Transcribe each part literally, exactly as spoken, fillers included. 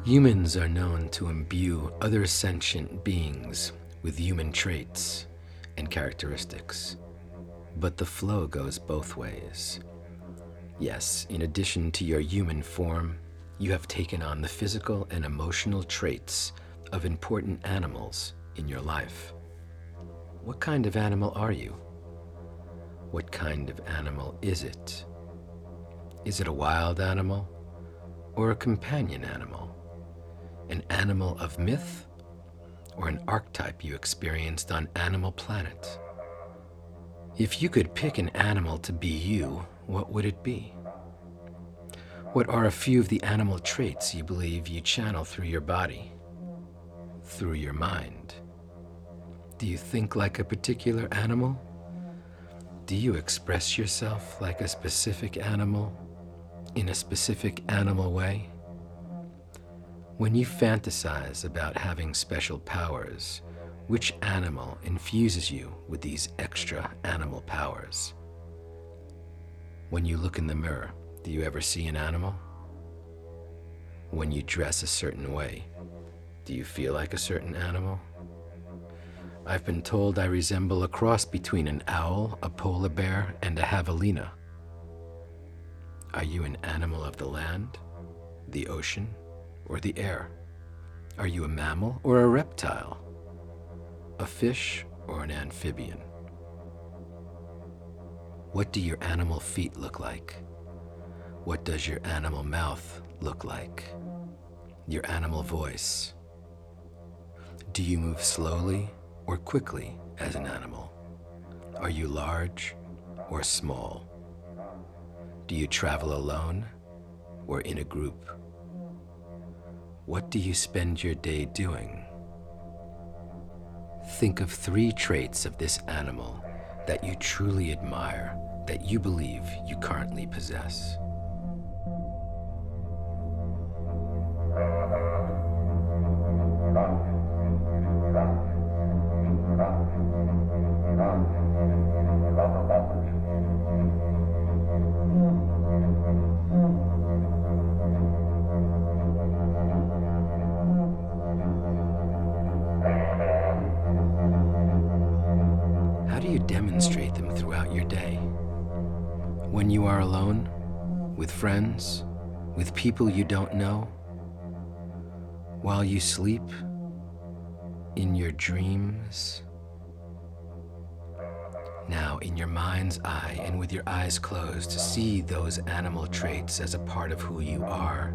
Humans are known to imbue other sentient beings with human traits and characteristics, but the flow goes both ways. Yes, in addition to your human form, you have taken on the physical and emotional traits of important animals in your life. What kind of animal are you? What kind of animal is it? Is it a wild animal or a companion animal? An animal of myth or an archetype you experienced on Animal Planet? If you could pick an animal to be you, what would it be? What are a few of the animal traits you believe you channel through your body, through your mind? Do you think like a particular animal? Do you express yourself like a specific animal, in a specific animal way? When you fantasize about having special powers, which animal infuses you with these extra animal powers? When you look in the mirror, do you ever see an animal? When you dress a certain way, do you feel like a certain animal? I've been told I resemble a cross between an owl, a polar bear, and a javelina. Are you an animal of the land, the ocean, or the air? Are you a mammal or a reptile? A fish or an amphibian? What do your animal feet look like? What does your animal mouth look like? Your animal voice? Do you move slowly or quickly as an animal? Are you large or small? Do you travel alone or in a group? What do you spend your day doing? Think of three traits of this animal that you truly admire, that you believe you currently possess. How do you demonstrate them throughout your day? When you are alone, with friends, with people you don't know, while you sleep, in your dreams. Now, in your mind's eye and with your eyes closed, see those animal traits as a part of who you are.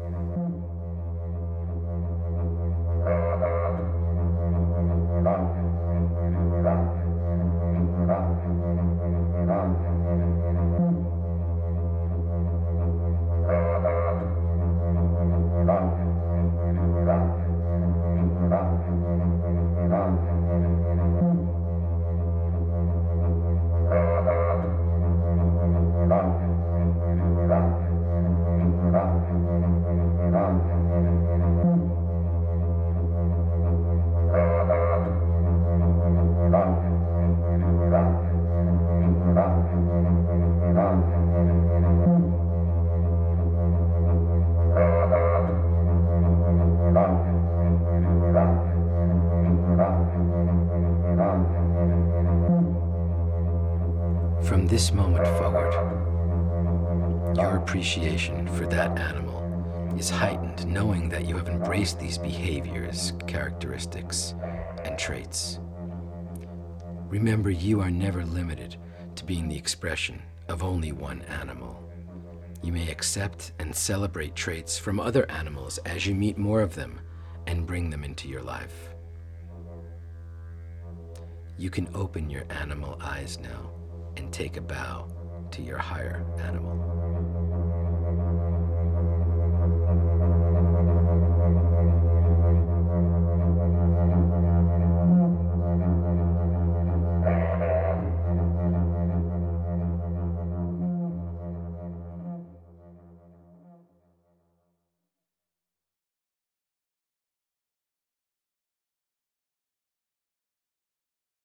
From this moment forward, your appreciation for that animal is heightened, knowing that you have embraced these behaviors, characteristics, and traits. Remember, you are never limited to being the expression of only one animal. You may accept and celebrate traits from other animals as you meet more of them and bring them into your life. You can open your animal eyes now and take a bow to your higher animal.